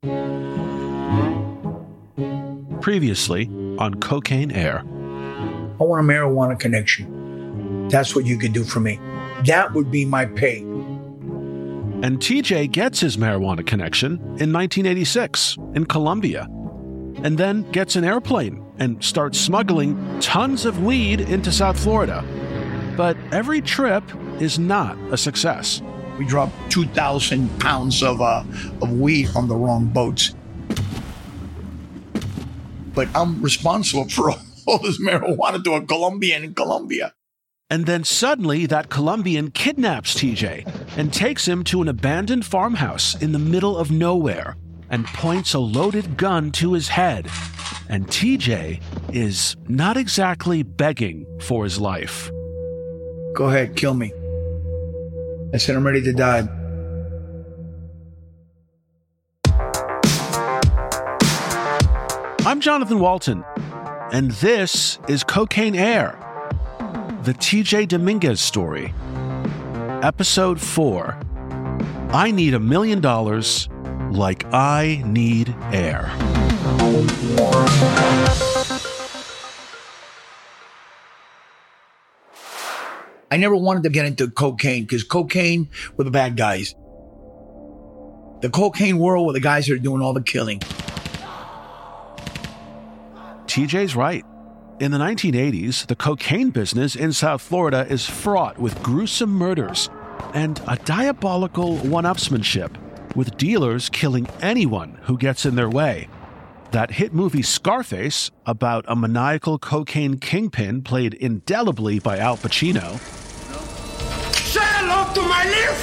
Previously on Cocaine Air. I want a marijuana connection. That's what you could do for me. That would be my pay. And TJ gets his marijuana connection in 1986 in Colombia, and then gets an airplane and starts smuggling tons of weed into South Florida. But every trip is not a success. We dropped 2,000 pounds of weed on the wrong boats. But I'm responsible for all this marijuana to a Colombian in Colombia. And then suddenly that Colombian kidnaps TJ and takes him to an abandoned farmhouse in the middle of nowhere and points a loaded gun to his head. And TJ is not exactly begging for his life. Go ahead, kill me. I said I'm ready to die. I'm Jonathan Walton, and this is Cocaine Air, the TJ Dominguez story. Episode 4, I Need $1 Million Like I Need Air. I never wanted to get into cocaine because cocaine were the bad guys. The cocaine world were the guys that are doing all the killing. TJ's right. In the 1980s, the cocaine business in South Florida is fraught with gruesome murders and a diabolical one-upsmanship, with dealers killing anyone who gets in their way. That hit movie Scarface, about a maniacal cocaine kingpin played indelibly by Al Pacino, say hello to my little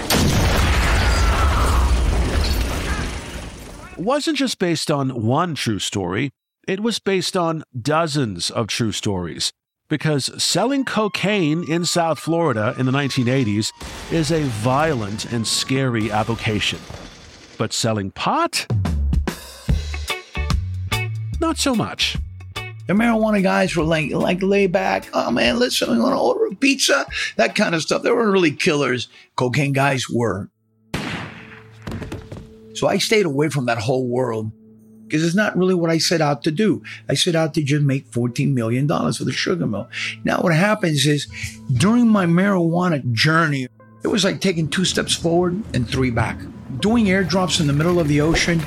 friend, wasn't just based on one true story. It was based on dozens of true stories, because selling cocaine in South Florida in the 1980s is a violent and scary avocation. But selling pot? Not so much. The marijuana guys were like lay back. Oh man, listen, we want to order a pizza, that kind of stuff. They weren't really killers. Cocaine guys were. So I stayed away from that whole world because it's not really what I set out to do. I set out to just make $14 million for the sugar mill. Now what happens is during my marijuana journey, it was like taking 2 steps forward and 3 back. Doing airdrops in the middle of the ocean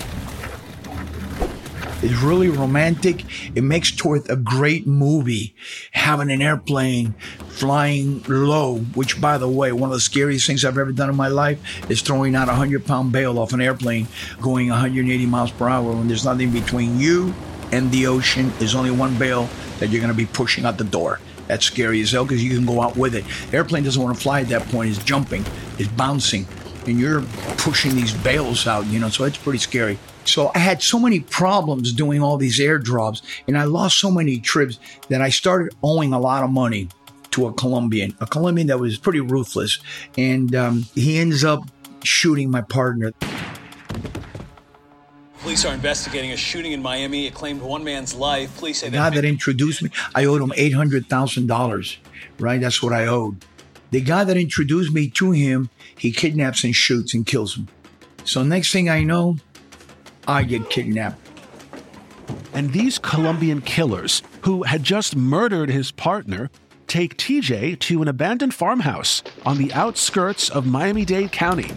is really romantic. It makes toward a great movie. Having an airplane flying low, which by the way, one of the scariest things I've ever done in my life is throwing out a 100-pound bale off an airplane going 180 miles per hour when there's nothing between you and the ocean. There's only one bale that you're going to be pushing out the door. That's scary as hell because you can go out with it. The airplane doesn't want to fly at that point. It's jumping, it's bouncing, and you're pushing these bales out, so it's pretty scary. So I had so many problems doing all these airdrops, and I lost so many trips that I started owing a lot of money to a Colombian that was pretty ruthless. And he ends up shooting my partner. Police are investigating a shooting in Miami. It claimed one man's life. Police say the guy that introduced me, I owed him $800,000, right? That's what I owed. The guy that introduced me to him, he kidnaps and shoots and kills him. So next thing I know, I get kidnapped. And these Colombian killers, who had just murdered his partner, take TJ to an abandoned farmhouse on the outskirts of Miami-Dade County.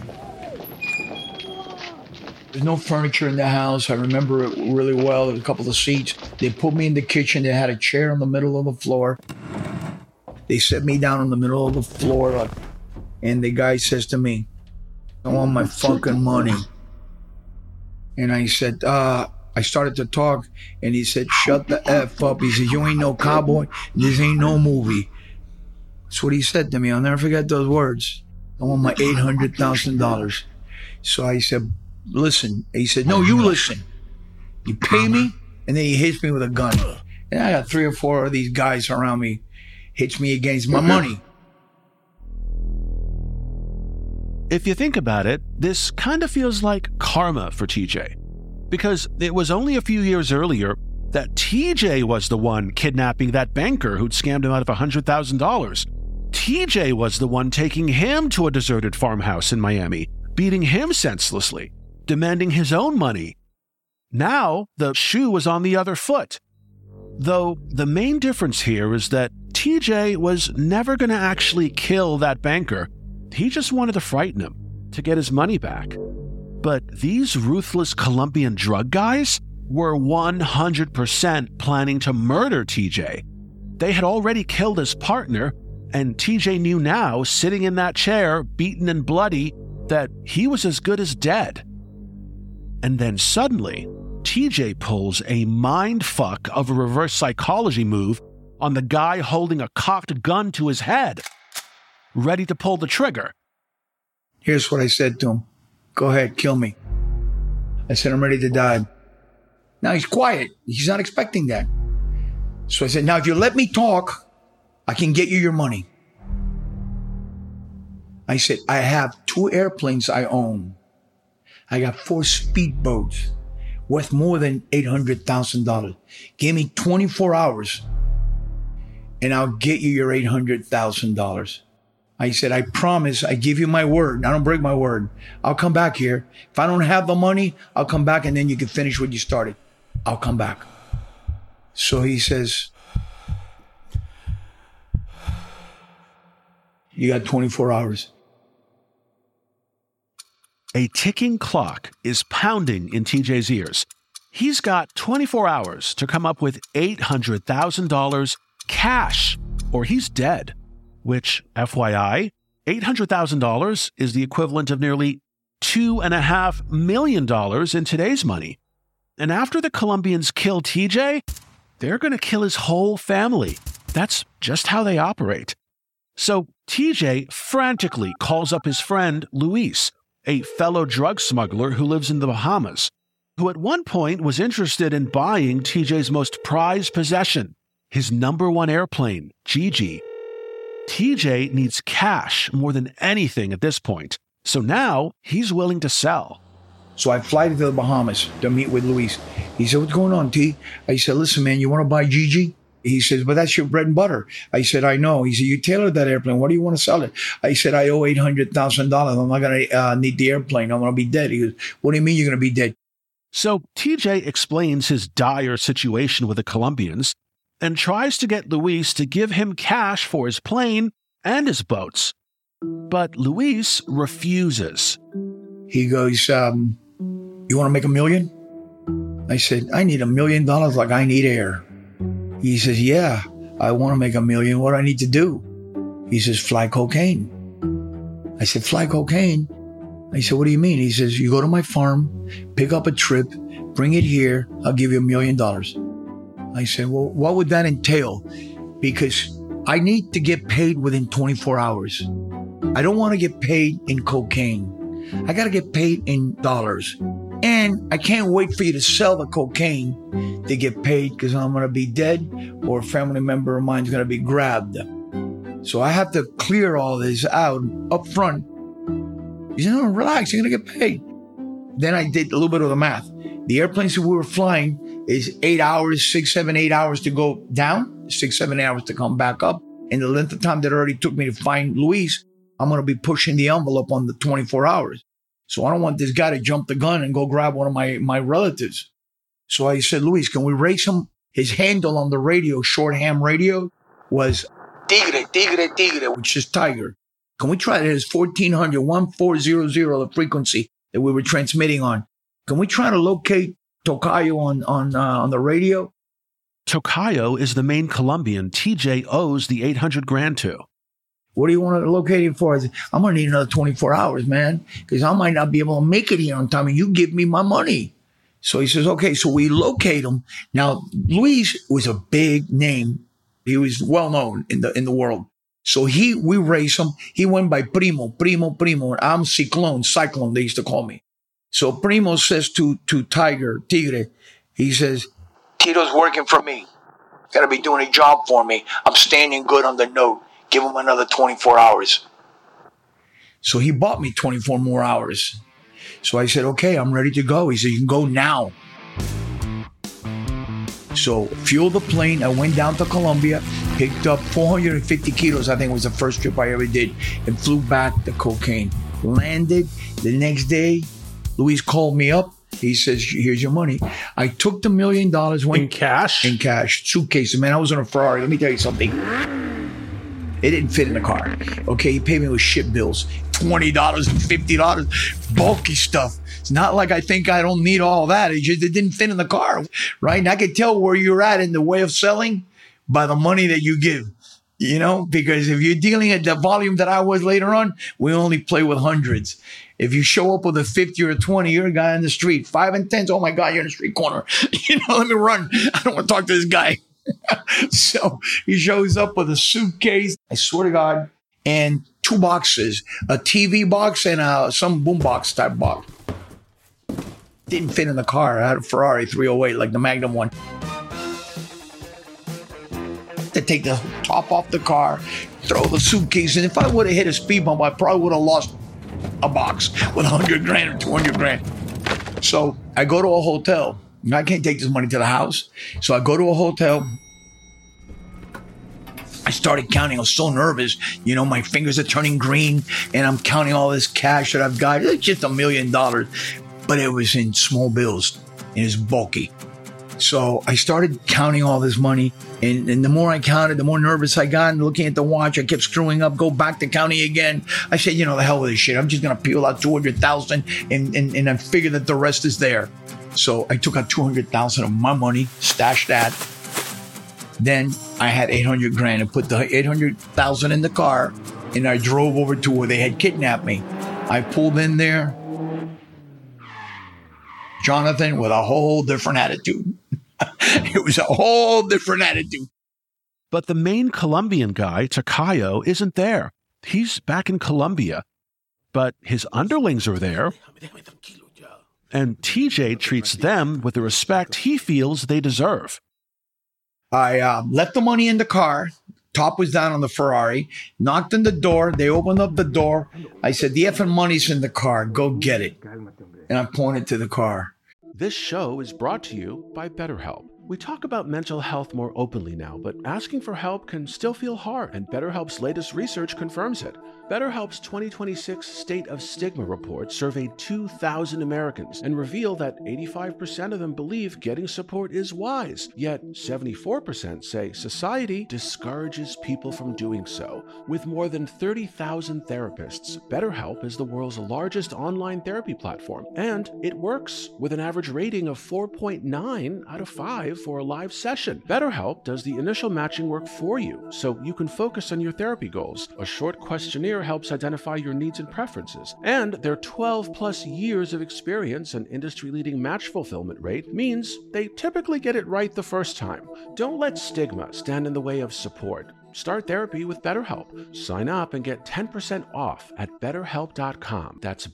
There's no furniture in the house. I remember it really well. There was a couple of seats. They put me in the kitchen. They had a chair on the middle of the floor. They set me down in the middle of the floor, and the guy says to me, I want my fucking money. And I said, I started to talk, and he said, shut the F up. He said, you ain't no cowboy. This ain't no movie. That's what he said to me. I'll never forget those words. I want my $800,000. So I said, listen. He said, no, you listen. You pay me, and then he hits me with a gun. And I got 3 or 4 of these guys around me, hits me against my money. If you think about it, this kind of feels like karma for TJ. Because it was only a few years earlier that TJ was the one kidnapping that banker who'd scammed him out of $100,000. TJ was the one taking him to a deserted farmhouse in Miami, beating him senselessly. demanding his own money. Now, the shoe was on the other foot. Though the main difference here is that TJ was never going to actually kill that banker. He just wanted to frighten him to get his money back. But these ruthless Colombian drug guys were 100% planning to murder TJ. They had already killed his partner, and TJ knew now, sitting in that chair, beaten and bloody, that he was as good as dead. And then suddenly, TJ pulls a mindfuck of a reverse psychology move on the guy holding a cocked gun to his head, ready to pull the trigger. Here's what I said to him. Go ahead, kill me. I said, I'm ready to die. Now he's quiet. He's not expecting that. So I said, now if you let me talk, I can get you your money. I said, I have 2 airplanes I own. I got 4 speedboats worth more than $800,000. Give me 24 hours and I'll get you your $800,000. I said, I promise, I give you my word. I don't break my word. I'll come back here. If I don't have the money, I'll come back and then you can finish what you started. I'll come back. So he says, you got 24 hours. A ticking clock is pounding in TJ's ears. He's got 24 hours to come up with $800,000 cash, or he's dead. Which, FYI, $800,000 is the equivalent of nearly $2.5 million in today's money. And after the Colombians kill TJ, they're going to kill his whole family. That's just how they operate. So TJ frantically calls up his friend Luis, a fellow drug smuggler who lives in the Bahamas, who at one point was interested in buying TJ's most prized possession, his #1 airplane, Gigi. TJ needs cash more than anything at this point, so now he's willing to sell. So I fly to the Bahamas to meet with Luis. He said, what's going on, T? I said, listen, man, you want to buy Gigi? He says, but that's your bread and butter. I said, I know. He said, you tailored that airplane. What do you want to sell it? I said, I owe $800,000. I'm not going to need the airplane. I'm going to be dead. He goes, what do you mean you're going to be dead? So TJ explains his dire situation with the Colombians and tries to get Luis to give him cash for his plane and his boats. But Luis refuses. He goes, you want to make $1 million? I said, I need $1 million like I need air. He says, yeah, I want to make $1 million. What do I need to do? He says, fly cocaine. I said, fly cocaine? I said, what do you mean? He says, you go to my farm, pick up a trip, bring it here. I'll give you $1 million. I said, well, what would that entail? Because I need to get paid within 24 hours. I don't want to get paid in cocaine. I got to get paid in dollars. And I can't wait for you to sell the cocaine to get paid because I'm going to be dead or a family member of mine is going to be grabbed. So I have to clear all this out up front. He said, no, relax, you're going to get paid. Then I did a little bit of the math. The airplanes that we were flying is 8 hours, 6, 7, 8 hours to go down, 6, 7 hours to come back up. And the length of time that it already took me to find Luis, I'm going to be pushing the envelope on the 24 hours. So I don't want this guy to jump the gun and go grab one of my relatives. So I said, Luis, can we raise him? His handle on the radio, short ham radio, was Tigre, Tigre, Tigre, which is tiger. Can we try it? It's 1400, 1400, the frequency that we were transmitting on. Can we try to locate Tocayo on the radio? Tocayo is the main Colombian TJ owes the $800,000 to. What do you want to locate it for? I said, I'm going to need another 24 hours, man, because I might not be able to make it here on time, and you give me my money. So he says, okay, so we locate him. Now, Luis was a big name. He was well known in the world. So we raised him. He went by Primo. I'm Cyclone, they used to call me. So Primo says to Tigre, he says, Tito's working for me. Got to be doing a job for me. I'm standing good on the note. Give him another 24 hours. So he bought me 24 more hours. So I said, okay, I'm ready to go. He said, you can go now. So fueled the plane. I went down to Colombia, picked up 450 kilos. I think it was the first trip I ever did, and flew back the cocaine. Landed the next day Luis called me up. He says, here's your money. I took the $1 million. In cash? In cash. Suitcases. Man, I was in a Ferrari. Let me tell you something. It didn't fit in the car. Okay, he paid me with shit bills. $20 and $50. Bulky stuff. It's not like I think I don't need all that. It didn't fit in the car, right? And I could tell where you're at in the way of selling by the money that you give. You know, because if you're dealing at the volume that I was later on, we only play with hundreds. If you show up with a 50 or a 20, you're a guy on the street. 5 and 10s, oh my God, you're in the street corner. You know, let me run. I don't want to talk to this guy. So he shows up with a suitcase, I swear to God, and 2 boxes, a TV box and some boombox type box. Didn't fit in the car. I had a Ferrari 308, like the Magnum one. To take the top off the car, throw the suitcase, and if I would have hit a speed bump, I probably would have lost a box with $100 grand or $200 grand. So I go to a hotel. I can't take this money to the house. So I go to a hotel. I started counting. I was so nervous. You know, my fingers are turning green, and I'm counting all this cash that I've got. It's just $1 million, but it was in small bills, and it's bulky. So I started counting all this money, and the more I counted, the more nervous I got. And looking at the watch, I kept screwing up, go back to counting again. I said, you know, the hell with this shit. I'm just going to peel out $200,000 and I figure that the rest is there. So I took out $200,000 of my money, stashed that. Then I had $800 grand and put the $800,000 in the car, and I drove over to where they had kidnapped me. I pulled in there, Jonathan, with a whole different attitude. It was a whole different attitude. But the main Colombian guy, Tocayo, isn't there. He's back in Colombia. But his underlings are there. And TJ treats them with the respect he feels they deserve. I left the money in the car. Top was down on the Ferrari. Knocked on the door. They opened up the door. I said, the effing money's in the car. Go get it. And I pointed to the car. This show is brought to you by BetterHelp. We talk about mental health more openly now, but asking for help can still feel hard, and BetterHelp's latest research confirms it. BetterHelp's 2026 State of Stigma report surveyed 2,000 Americans and revealed that 85% of them believe getting support is wise, yet 74% say society discourages people from doing so. With more than 30,000 therapists, BetterHelp is the world's largest online therapy platform, and it works with an average rating of 4.9 out of 5 for a live session. BetterHelp does the initial matching work for you, so you can focus on your therapy goals. A short questionnaire helps identify your needs and preferences, and their 12-plus years of experience and industry-leading match fulfillment rate means they typically get it right the first time. Don't let stigma stand in the way of support. Start therapy with BetterHelp. Sign up and get 10% off at BetterHelp.com. That's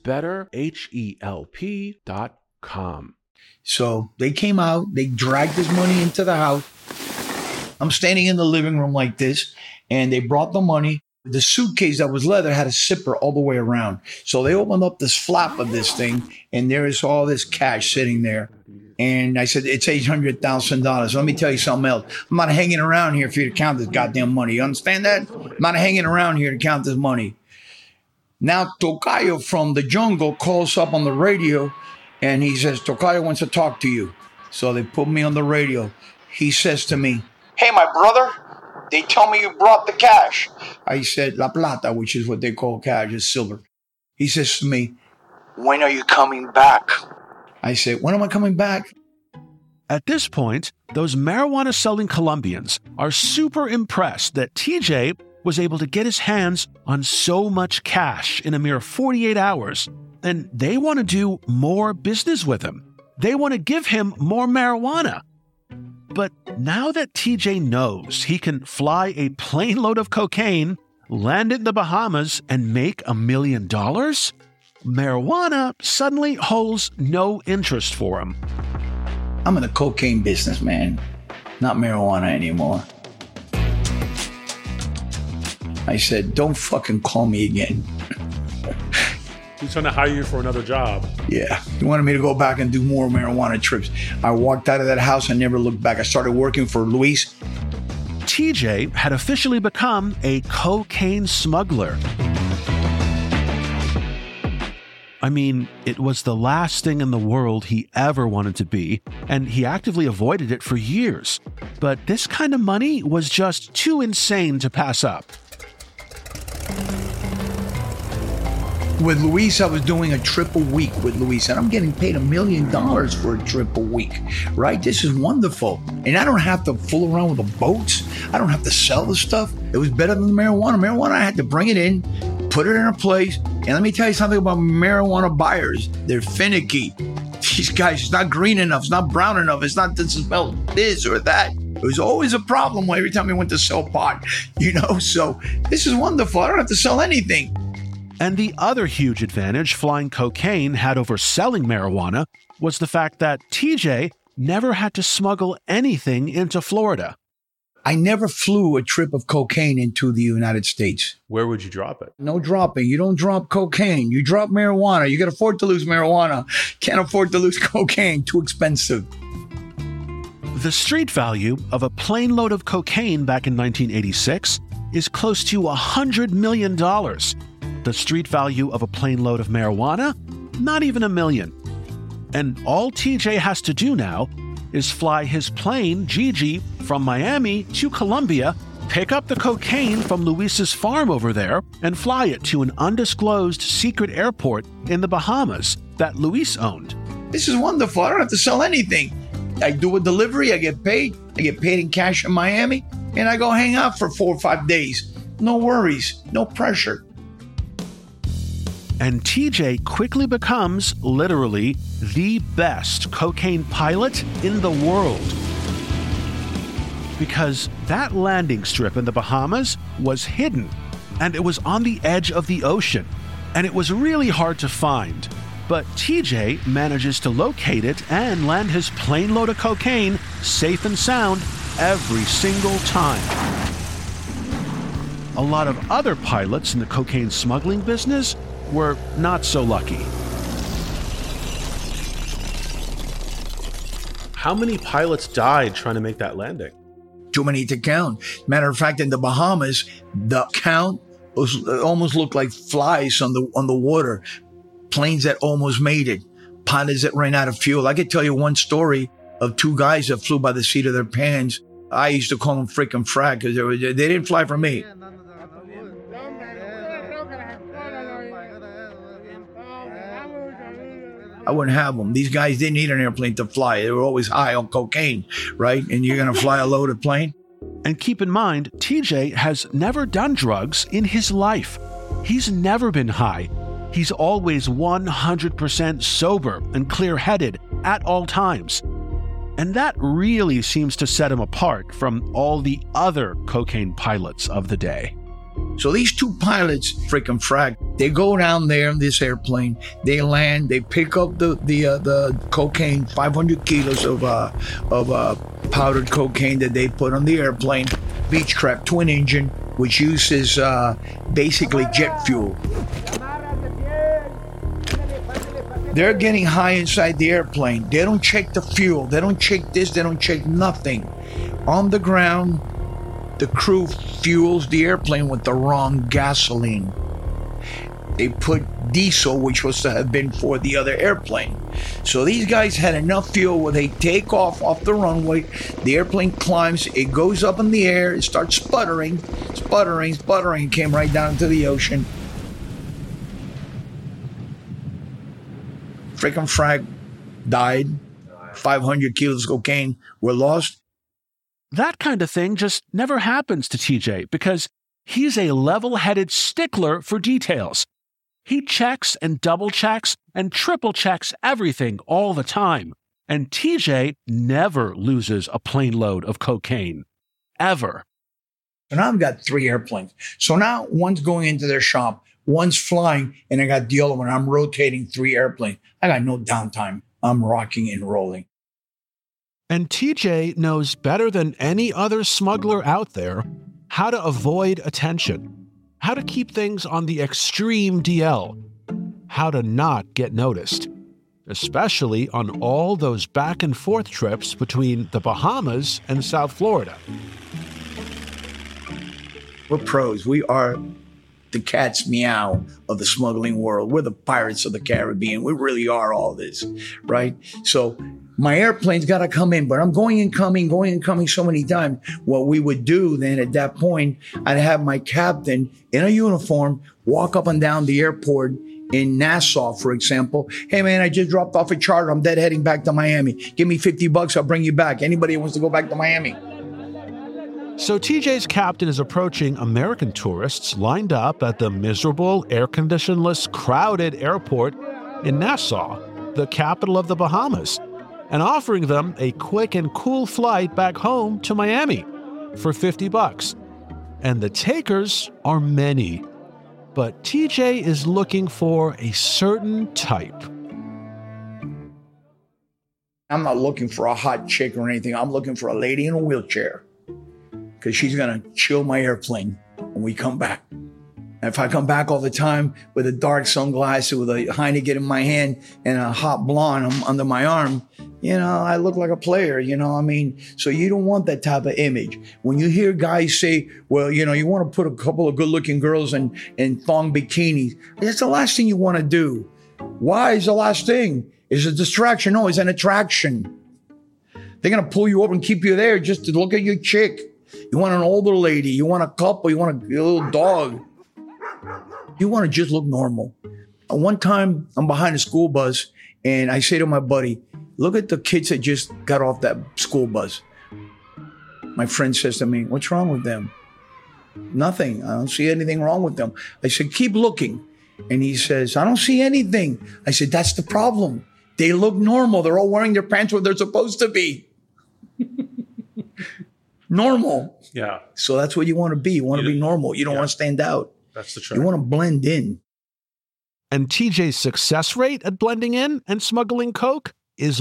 BetterHelp.com. So they came out, they dragged this money into the house. I'm standing in the living room like this, and they brought the money. The suitcase that was leather had a zipper all the way around. So they opened up this flap of this thing, and there is all this cash sitting there. And I said, it's $800,000. Let me tell you something else. I'm not hanging around here for you to count this goddamn money. You understand that? I'm not hanging around here to count this money. Now, Tocayo from the jungle calls up on the radio, and he says, Tocayo wants to talk to you. So they put me on the radio. He says to me, hey, my brother, they tell me you brought the cash. I said, La Plata, which is what they call cash, is silver. He says to me, when are you coming back? I said, when am I coming back? At this point, those marijuana-selling Colombians are super impressed that TJ was able to get his hands on so much cash in a mere 48 hours, and they want to do more business with him. They want to give him more marijuana. But now that TJ knows he can fly a plane load of cocaine, land it in the Bahamas, and make $1 million, marijuana suddenly holds no interest for him. I'm in the cocaine business, man. Not marijuana anymore. I said, don't fucking call me again. He's trying to hire you for another job. Yeah. He wanted me to go back and do more marijuana trips. I walked out of that house and never looked back. I started working for Luis. TJ had officially become a cocaine smuggler. I mean, it was the last thing in the world he ever wanted to be, and he actively avoided it for years. But this kind of money was just too insane to pass up. With Luis, I was doing a trip a week with Luis, and I'm getting paid $1 million for a trip a week, right? This is wonderful. And I don't have to fool around with the boats. I don't have to sell the stuff. It was better than the marijuana. Marijuana, I had to bring it in, put it in a place. And let me tell you something about marijuana buyers. They're finicky. These guys, it's not green enough. It's not brown enough. It's not this smell this or that. It was always a problem every time we went to sell pot, So this is wonderful. I don't have to sell anything. And the other huge advantage flying cocaine had over selling marijuana was the fact that TJ never had to smuggle anything into Florida. I never flew a trip of cocaine into the United States. Where would you drop it? No dropping. You don't drop cocaine. You drop marijuana. You can afford to lose marijuana. Can't afford to lose cocaine. Too expensive. The street value of a plane load of cocaine back in 1986 is close to $100 million. The street value of a plane load of marijuana? Not even $1 million. And all TJ has to do now is fly his plane, Gigi, from Miami to Colombia, pick up the cocaine from Luis's farm over there, and fly it to an undisclosed secret airport in the Bahamas that Luis owned. This is wonderful. I don't have to sell anything. I do a delivery, I get paid. I get paid in cash in Miami, and I go hang out for 4 or 5 days. No worries, no pressure. And TJ quickly becomes, literally, the best cocaine pilot in the world. Because that landing strip in the Bahamas was hidden, and it was on the edge of the ocean, and it was really hard to find. But TJ manages to locate it and land his plane load of cocaine safe and sound every single time. A lot of other pilots in the cocaine smuggling business were not so lucky. How many pilots died trying to make that landing? Too many to count. Matter of fact, in the Bahamas, the count almost looked like flies on the water. Planes that almost made it. Pilots that ran out of fuel. I could tell you one story of 2 guys that flew by the seat of their pants. I used to call them freaking frag because they didn't fly for me. I wouldn't have them. These guys didn't need an airplane to fly. They were always high on cocaine, right? And you're going to fly a loaded plane? And keep in mind, TJ has never done drugs in his life. He's never been high. He's always 100% sober and clear-headed at all times. And that really seems to set him apart from all the other cocaine pilots of the day. So these 2 pilots, freaking frag, they go down there in this airplane, they land, they pick up the cocaine, 500 kilos of powdered cocaine that they put on the airplane, Beechcraft twin engine, which uses basically jet fuel. They're getting high inside the airplane. They don't check the fuel. They don't check this. They don't check nothing. On the ground, the crew fuels the airplane with the wrong gasoline. They put diesel, which was to have been for the other airplane. So these guys had enough fuel where they take off the runway. The airplane climbs. It goes up in the air. It starts sputtering, came right down into the ocean. Freaking frag died. 500 kilos of cocaine were lost. That kind of thing just never happens to TJ because he's a level-headed stickler for details. He checks and double-checks and triple-checks everything all the time. And TJ never loses a plane load of cocaine. Ever. So now I've got 3 airplanes. So now one's going into their shop, one's flying, and I got the other one. I'm rotating 3 airplanes. I got no downtime. I'm rocking and rolling. And TJ knows better than any other smuggler out there how to avoid attention, how to keep things on the extreme DL, how to not get noticed, especially on all those back and forth trips between the Bahamas and South Florida. We're pros. We are the cat's meow of the smuggling world. We're the Pirates of the Caribbean. We really are all this, right? So my airplane's got to come in, but I'm going and coming so many times. What we would do then at that point, I'd have my captain in a uniform walk up and down the airport in Nassau, for example. Hey, man, I just dropped off a charter. I'm dead heading back to Miami. Give me $50. I'll bring you back. Anybody who wants to go back to Miami. So TJ's captain is approaching American tourists lined up at the miserable, air-conditionless, crowded airport in Nassau, the capital of the Bahamas, and offering them a quick and cool flight back home to Miami for $50. And the takers are many. But TJ is looking for a certain type. I'm not looking for a hot chick or anything. I'm looking for a lady in a wheelchair, because she's going to chill my airplane when we come back. And if I come back all the time with a dark sunglasses, with a Heineken in my hand and a hot blonde under my arm, I look like a player, So you don't want that type of image. When you hear guys say, well, you want to put a couple of good-looking girls in thong bikinis, that's the last thing you want to do. Why is the last thing? It's a distraction. No, it's an attraction. They're going to pull you over and keep you there just to look at your chick. You want an older lady. You want a couple. You want a little dog. You want to just look normal. One time, I'm behind a school bus, and I say to my buddy, look at the kids that just got off that school bus. My friend says to me, what's wrong with them? Nothing. I don't see anything wrong with them. I said, keep looking. And he says, I don't see anything. I said, that's the problem. They look normal. They're all wearing their pants where they're supposed to be. Normal. Yeah. So that's what you want to be. You want to be normal. You don't want to stand out. That's the truth. You want to blend in. And TJ's success rate at blending in and smuggling coke is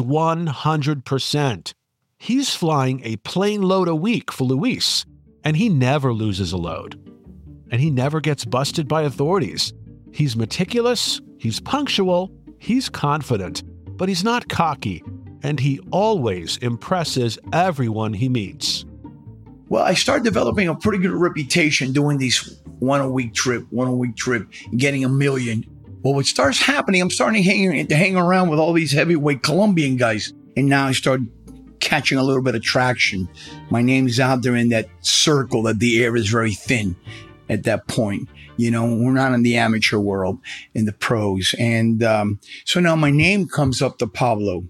100%. He's flying a plane load a week for Luis, and he never loses a load. And he never gets busted by authorities. He's meticulous, he's punctual, he's confident, but he's not cocky, and he always impresses everyone he meets. Well, I started developing a pretty good reputation doing these one a week trip, and getting $1 million. Well, what starts happening, I'm starting to hang around with all these heavyweight Colombian guys. And now I start catching a little bit of traction. My name's out there in that circle that the air is very thin at that point. We're not in the amateur world, in the pros. And so now my name comes up to Pablo.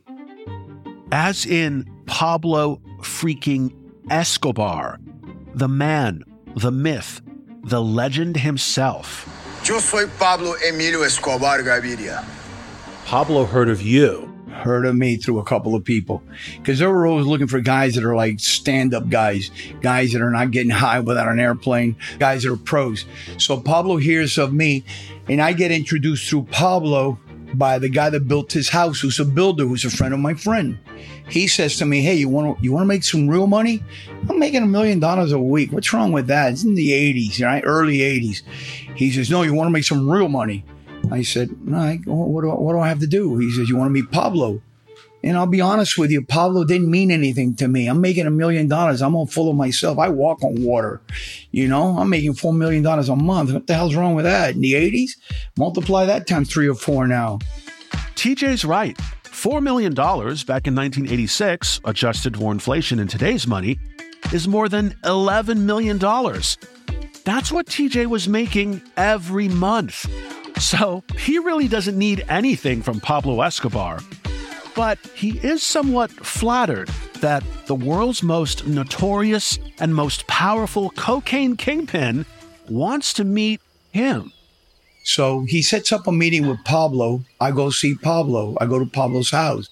As in Pablo freaking Escobar, the man, the myth, the legend himself. Yo soy Pablo Emilio Escobar Gaviria. Pablo heard of you. Heard of me through a couple of people, because they were always looking for guys that are like stand-up guys that are not getting high without an airplane, guys that are pros. So Pablo hears of me, and I get introduced through Pablo by the guy that built his house, who's a builder, who's a friend of my friend. He says to me, hey, you want to make some real money? I'm making $1 million a week. What's wrong with that? It's in the 80s, right? Early 80s. He says, no, you want to make some real money? I said, no, what do I have to do? He says, you want to meet Pablo? And I'll be honest with you, Pablo didn't mean anything to me. I'm making $1 million. I'm all full of myself. I walk on water. I'm making $4 million a month. What the hell's wrong with that? In the 80s? Multiply that times 3 or 4 now. TJ's right. $4 million back in 1986, adjusted for inflation in today's money, is more than $11 million. That's what TJ was making every month. So he really doesn't need anything from Pablo Escobar. But he is somewhat flattered that the world's most notorious and most powerful cocaine kingpin wants to meet him. So he sets up a meeting with Pablo. I go see Pablo. I go to Pablo's house.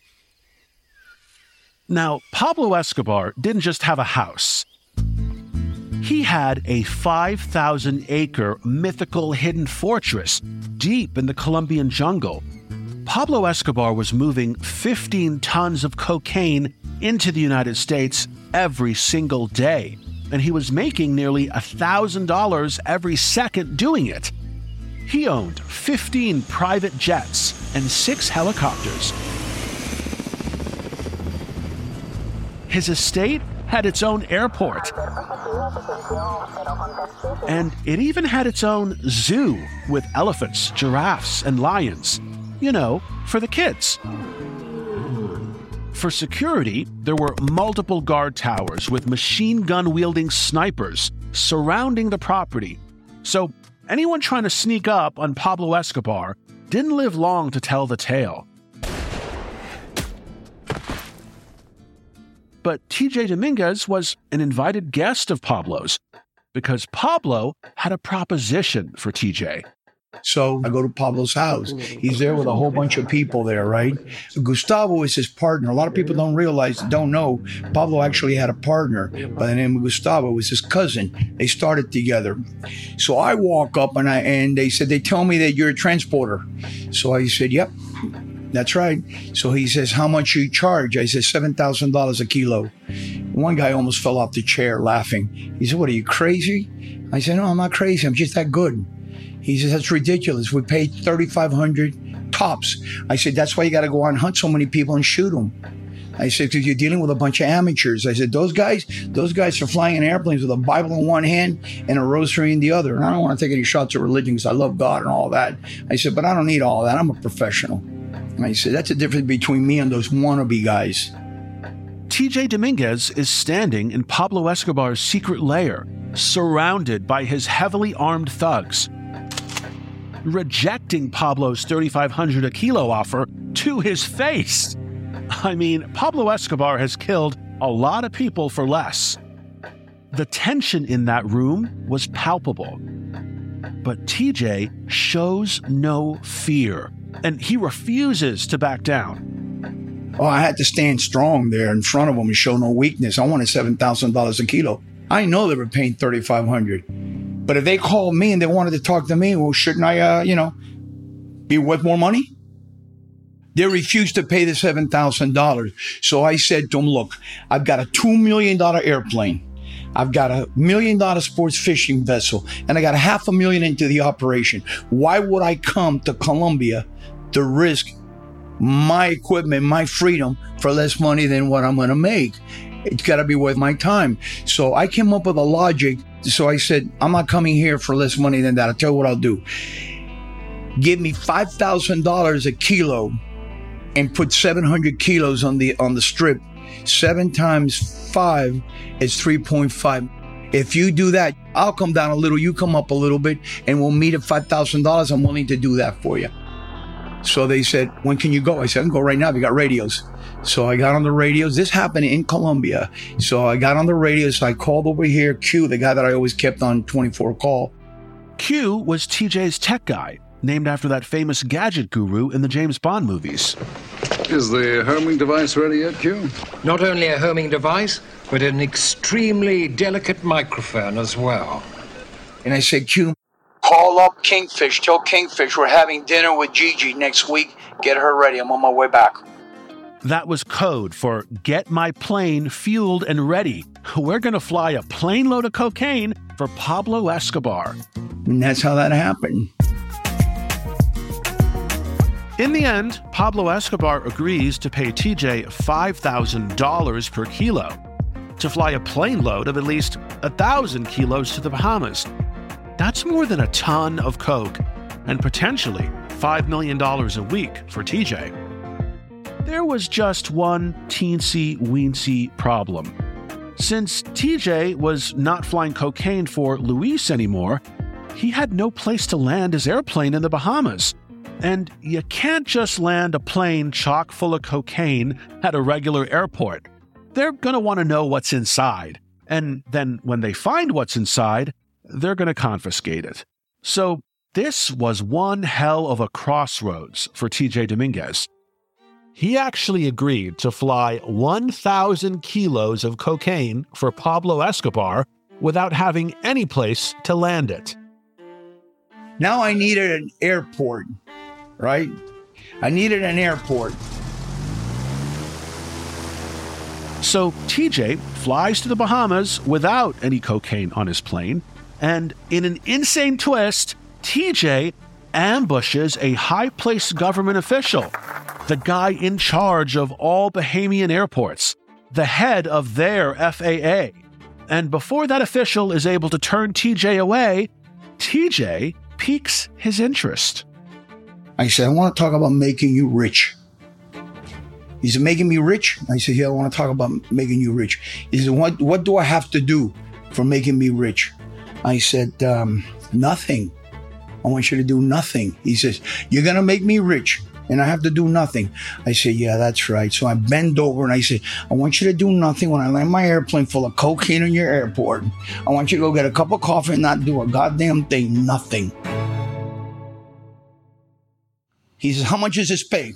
Now, Pablo Escobar didn't just have a house. He had a 5,000-acre mythical hidden fortress deep in the Colombian jungle. Pablo Escobar was moving 15 tons of cocaine into the United States every single day, and he was making nearly $1,000 every second doing it. He owned 15 private jets and 6 helicopters. His estate had its own airport. And it even had its own zoo with elephants, giraffes, and lions. You know, for the kids. For security, there were multiple guard towers with machine gun-wielding snipers surrounding the property. So anyone trying to sneak up on Pablo Escobar didn't live long to tell the tale. But TJ Dominguez was an invited guest of Pablo's because Pablo had a proposition for TJ. So I go to Pablo's house. He's there with a whole bunch of people there, right? So Gustavo is his partner. A lot of people don't know. Pablo actually had a partner by the name of Gustavo. It was his cousin. They started together. So I walk up and they said, they tell me that you're a transporter. So I said, yep, that's right. So he says, how much you charge? I said, $7,000 a kilo. One guy almost fell off the chair laughing. He said, what, are you crazy? I said, no, I'm not crazy. I'm just that good. He says, that's ridiculous. We paid $3,500 tops. I said, that's why you got to go out and hunt so many people and shoot them. I said, because you're dealing with a bunch of amateurs. I said, those guys are flying in airplanes with a Bible in one hand and a rosary in the other. And I don't want to take any shots at religion because I love God and all that. I said, but I don't need all that. I'm a professional. And I said, that's the difference between me and those wannabe guys. TJ Dominguez is standing in Pablo Escobar's secret lair, surrounded by his heavily armed thugs, rejecting Pablo's $3,500 a kilo offer to his face. I mean, Pablo Escobar has killed a lot of people for less. The tension in that room was palpable. But TJ shows no fear, and he refuses to back down. Oh, I had to stand strong there in front of him and show no weakness. I wanted $7,000 a kilo. I know they were paying $3,500. But if they called me and they wanted to talk to me, well, shouldn't I, be worth more money? They refused to pay the $7,000. So I said to them, look, I've got a $2 million airplane. I've got a $1 million sports fishing vessel, and I got $500,000 into the operation. Why would I come to Colombia to risk my equipment, my freedom for less money than what I'm going to make? It's got to be worth my time. So I came up with a logic. So I said, I'm not coming here for less money than that. I'll tell you what I'll do. Give me $5,000 a kilo and put 700 kilos on the strip. 7 times 5 is 3.5. If you do that, I'll come down a little, you come up a little bit, and we'll meet at $5,000. I'm willing to do that for you. So they said, when can you go? I said, I can go right now. We got radios. So I got on the radios. This happened in Colombia. So I got on the radio. So I called over here, Q, the guy that I always kept on 24 call. Q was TJ's tech guy, named after that famous gadget guru in the James Bond movies. Is the homing device ready yet, Q? Not only a homing device, but an extremely delicate microphone as well. And I said, Q, call up Kingfish. Tell Kingfish we're having dinner with Gigi next week. Get her ready. I'm on my way back. That was code for get my plane fueled and ready. We're going to fly a plane load of cocaine for Pablo Escobar. And that's how that happened. In the end, Pablo Escobar agrees to pay TJ $5,000 per kilo to fly a plane load of at least 1,000 kilos to the Bahamas. That's more than a ton of coke and potentially $5 million a week for TJ. There was just one teensy-weensy problem. Since TJ was not flying cocaine for Luis anymore, he had no place to land his airplane in the Bahamas. And you can't just land a plane chock full of cocaine at a regular airport. They're going to want to know what's inside. And then when they find what's inside, they're going to confiscate it. So this was one hell of a crossroads for TJ Dominguez. He actually agreed to fly 1,000 kilos of cocaine for Pablo Escobar without having any place to land it. Now I needed an airport, right? I needed an airport. So TJ flies to the Bahamas without any cocaine on his plane, and in an insane twist, TJ ambushes a high-placed government official, the guy in charge of all Bahamian airports. the head of their FAA. And before that official is able to turn TJ away, TJ piques his interest. I said, I want to talk about making you rich. He said, making me rich? I said, yeah, I want to talk about making you rich. He said, what do I have to do for making me rich? I said, nothing. I want you to do nothing. He says, you're going to make me rich and I have to do nothing. I said, yeah, that's right. So I bend over and I said, I want you to do nothing when I land my airplane full of cocaine in your airport. I want you to go get a cup of coffee and not do a goddamn thing, nothing. He says, how much is this pay?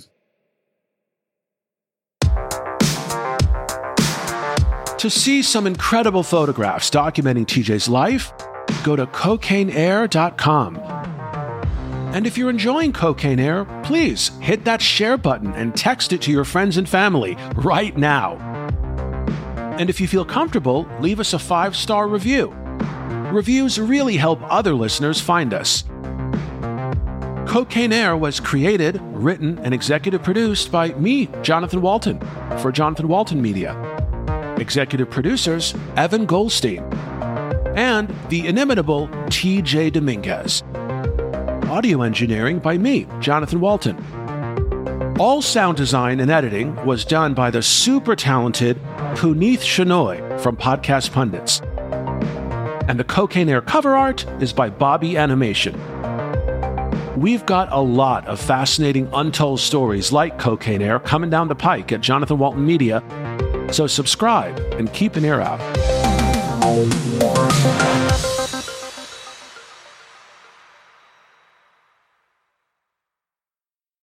To see some incredible photographs documenting TJ's life, go to cocaineair.com. And if you're enjoying Cocaine Air, please hit that share button and text it to your friends and family right now. And if you feel comfortable, leave us a 5-star review. Reviews really help other listeners find us. Cocaine Air was created, written, and executive produced by me, Jonathan Walton, for Jonathan Walton Media. Executive producers, Evan Goldstein, and the inimitable TJ Dominguez. Audio engineering by me, Jonathan Walton. All sound design and editing was done by the super talented Puneeth Shenoy from Podcast Pundits. And the Cocaine Air cover art is by Bobby Animation. We've got a lot of fascinating untold stories like Cocaine Air coming down the pike at Jonathan Walton Media, so subscribe and keep an ear out.